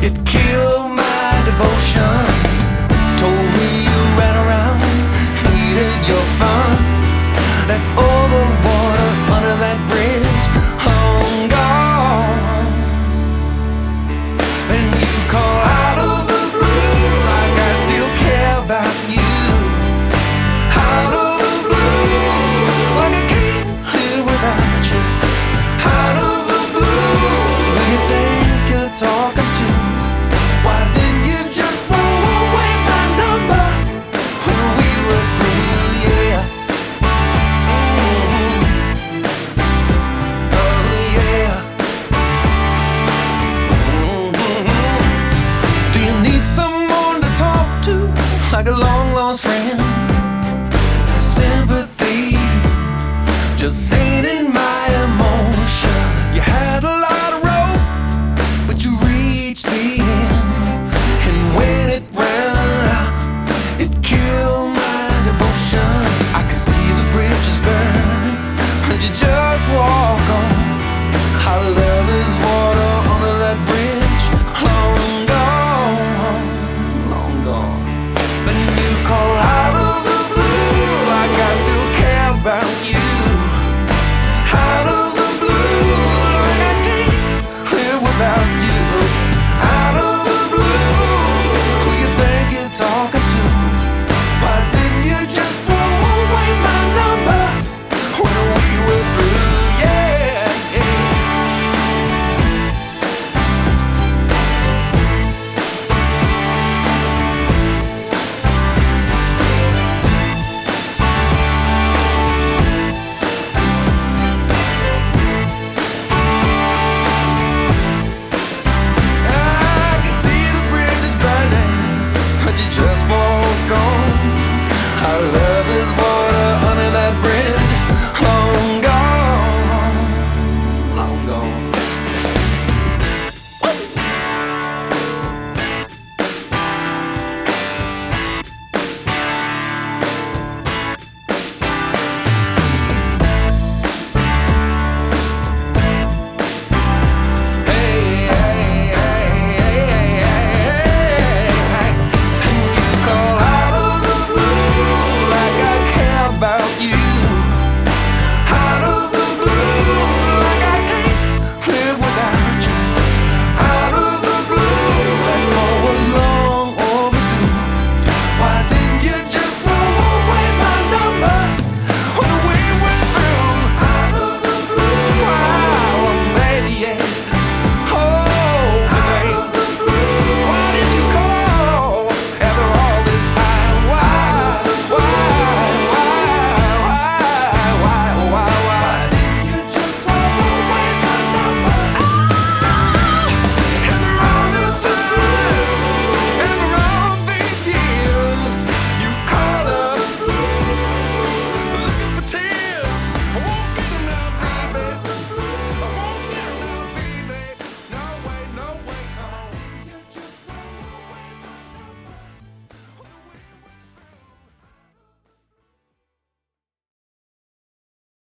It killed my devotion. Told me you ran around, hated your fun. That's over water under that bridge, long gone. And you call out of the blue like I still care about you. Out of the blue, like I can't live without you. Out of the blue, who you think you're talking to? Why didn't you just throw away my number when we were through? Yeah. Oh yeah. Do you need someone to talk to, like a long lost friend?